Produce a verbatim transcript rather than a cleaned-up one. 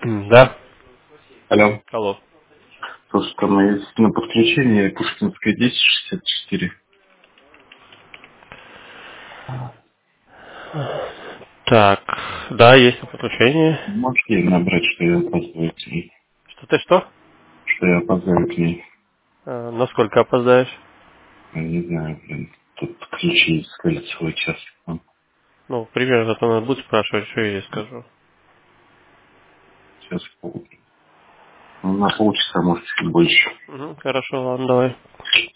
Да. Алло. Алло. Слушай, там есть на подключение Пушкинская десять шестьдесят четыре. Так, да, есть на подключение. Можешь ей набрать, что я опаздываю к ней? Что ты что? Что я опоздаю к ней? А, насколько опоздаешь? Я не знаю, блин. Тут ключи искали свой час. Ну, Ну, примерно зато надо будет спрашивать, что я ей скажу. Сейчас пол... ну, на полчаса, может, чуть больше. Угу, хорошо, ладно, давай.